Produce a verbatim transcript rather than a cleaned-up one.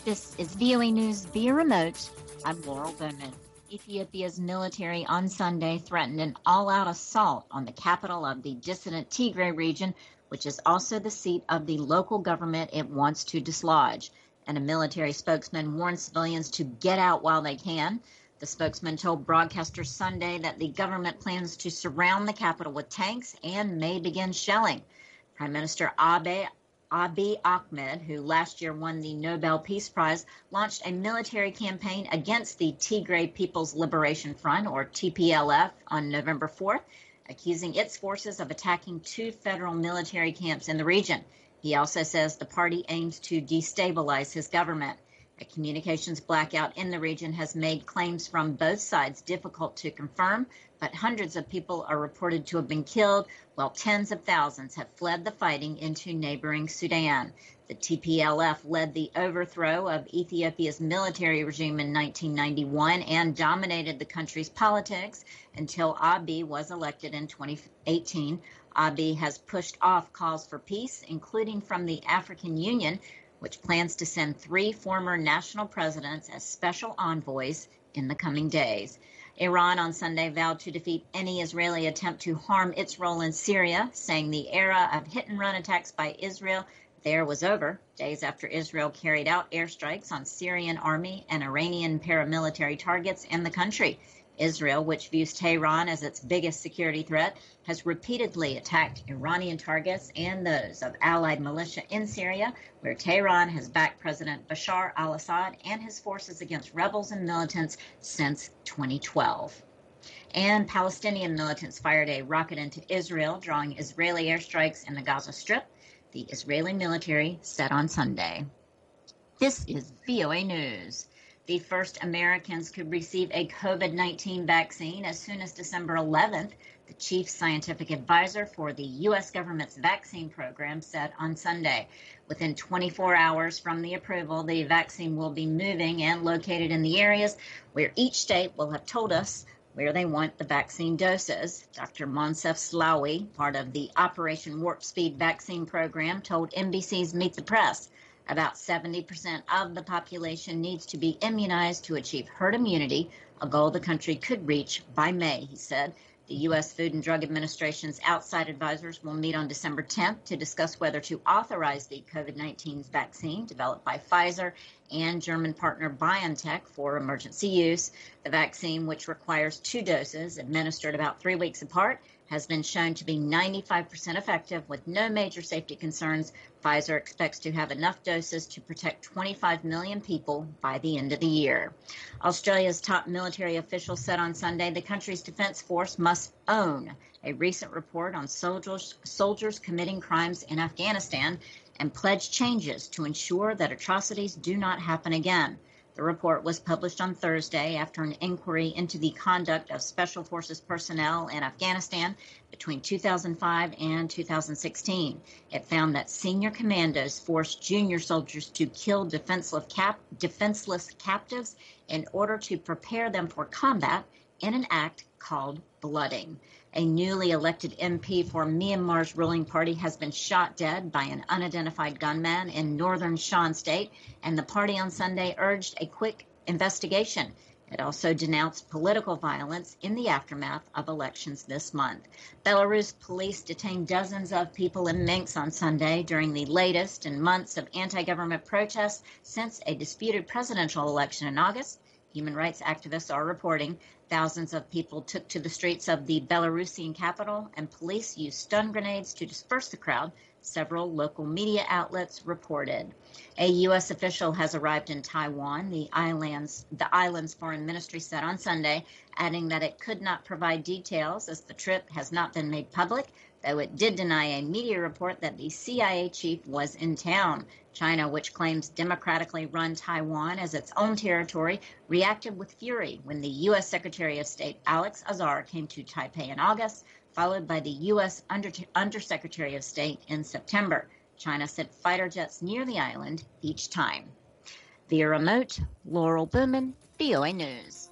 This is V O A News via remote. I'm Laurel Bowman. Ethiopia's military on Sunday threatened an all-out assault on the capital of the dissident Tigray region, which is also the seat of the local government it wants to dislodge. And a military spokesman warned civilians to get out while they can. The spokesman told broadcasters Sunday that the government plans to surround the capital with tanks and may begin shelling. Prime Minister Abiy Abiy Ahmed, who last year won the Nobel Peace Prize, launched a military campaign against the Tigray People's Liberation Front, or T P L F, on November fourth, accusing its forces of attacking two federal military camps in the region. He also says the party aims to destabilize his government. A communications blackout in the region has made claims from both sides difficult to confirm, but hundreds of people are reported to have been killed, while tens of thousands have fled the fighting into neighboring Sudan. The T P L F led the overthrow of Ethiopia's military regime in nineteen ninety-one and dominated the country's politics until Abiy was elected in twenty eighteen. Abiy has pushed off calls for peace, including from the African Union, which plans to send three former national presidents as special envoys in the coming days. Iran on Sunday vowed to defeat any Israeli attempt to harm its role in Syria, saying the era of hit-and-run attacks by Israel there was over, days after Israel carried out airstrikes on Syrian army and Iranian paramilitary targets in the country. Israel, which views Tehran as its biggest security threat, has repeatedly attacked Iranian targets and those of allied militia in Syria, where Tehran has backed President Bashar al-Assad and his forces against rebels and militants since twenty twelve. And Palestinian militants fired a rocket into Israel, drawing Israeli airstrikes in the Gaza Strip, the Israeli military said on Sunday. This is V O A News. The first Americans could receive a COVID nineteen vaccine as soon as December eleventh, the chief scientific advisor for the U S government's vaccine program said on Sunday. Within twenty-four hours from the approval, the vaccine will be moving and located in the areas where each state will have told us where they want the vaccine doses. Doctor Moncef Slaoui, part of the Operation Warp Speed vaccine program, told N B C's Meet the Press. About seventy percent of the population needs to be immunized to achieve herd immunity, a goal the country could reach by May, he said. The U S Food and Drug Administration's outside advisors will meet on December tenth to discuss whether to authorize the COVID nineteen vaccine developed by Pfizer and German partner BioNTech for emergency use. The vaccine, which requires two doses administered about three weeks apart, has been shown to be ninety-five percent effective with no major safety concerns. Pfizer expects to have enough doses to protect twenty-five million people by the end of the year. Australia's top military official said on Sunday the country's defense force must own a recent report on soldiers, soldiers committing crimes in Afghanistan and pledge changes to ensure that atrocities do not happen again. The report was published on Thursday after an inquiry into the conduct of Special Forces personnel in Afghanistan between two thousand five and two thousand sixteen. It found that senior commandos forced junior soldiers to kill defenseless, cap- defenseless captives in order to prepare them for combat in an act called blooding. A newly elected M P for Myanmar's ruling party has been shot dead by an unidentified gunman in northern Shan State, and the party on Sunday urged a quick investigation. It also denounced political violence in the aftermath of elections this month. Belarus police detained dozens of people in Minsk on Sunday during the latest in months of anti-government protests since a disputed presidential election in August. Human rights activists are reporting thousands of people took to the streets of the Belarusian capital, and police used stun grenades to disperse the crowd, several local media outlets reported. A U S official has arrived in Taiwan, the island's, the island's foreign ministry said on Sunday, adding that it could not provide details as the trip has not been made public, though it did deny a media report that the C I A chief was in town. China, which claims democratically run Taiwan as its own territory, reacted with fury when the U S Secretary of State Alex Azar came to Taipei in August, followed by the U S Under- Undersecretary of State in September. China sent fighter jets near the island each time. Via remote, Laurel Bowman, V O A News.